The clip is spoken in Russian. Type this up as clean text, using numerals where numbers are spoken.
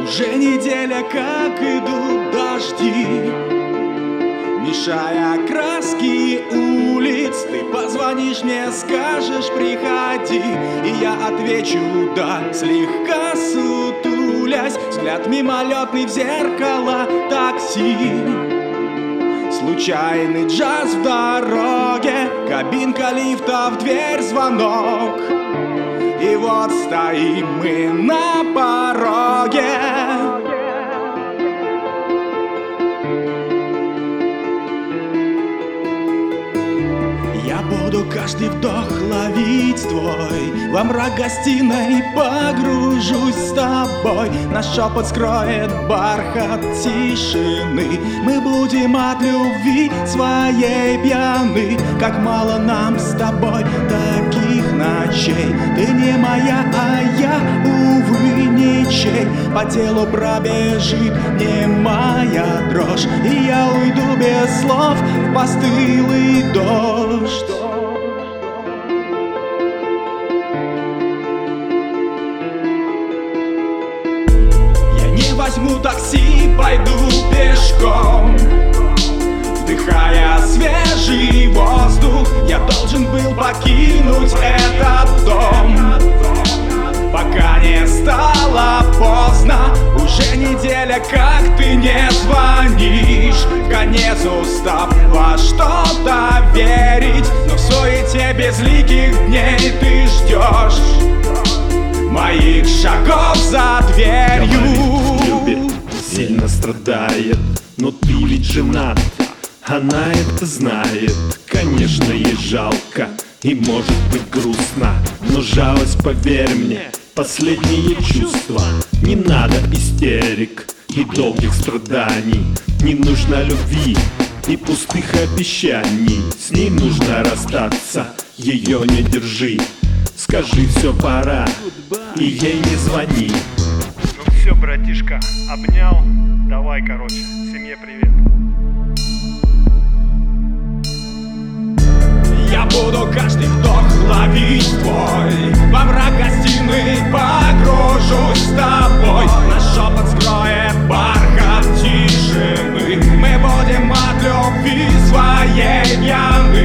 Уже неделя, как идут дожди, мешая краски улиц. Ты позвонишь мне, скажешь приходи, и я отвечу да, слегка сутулясь. Взгляд мимолетный в зеркало такси, случайный джаз в дороге, кабинка лифта, в дверь звонок. И вот стоим мы на пороге. Я буду каждый вдох ловить твой, во мрак гостиной погружусь с тобой. Наш шепот скроет бархат тишины. Мы будем от любви своей пьяны. Как мало нам с тобой таких ночей. Ты не моя, а я, увы, ничей. По телу пробежит немая дрожь, и я уйду без слов в постылый дождь. Я не возьму такси, пойду пешком, вдыхая свежий воздух. Я должен был покинуть этот дом, пока не стало поздно. Уже неделя, как ты не звонишь, в конец устав во что-то верить. Но в суете безликих дней ты ждешь моих шагов за дверью. Говорит, любит, сильно страдает, но ты ведь женат, она это знает. Конечно, ей жалко и может быть грустно, но жалость, поверь мне, последнее чувство. Не надо истерик и долгих страданий, не нужно любви и пустых обещаний. С ней нужно расстаться, ее не держи. Скажи, все, пора, и ей не звони. Ну все, братишка, обнял. Давай, короче, семье привет. Я буду каждый вдох ловить твой, во мрак гостиной погружусь с тобой. Наш шепот скроет бархат тишины. Мы будем от любви своей пьяны.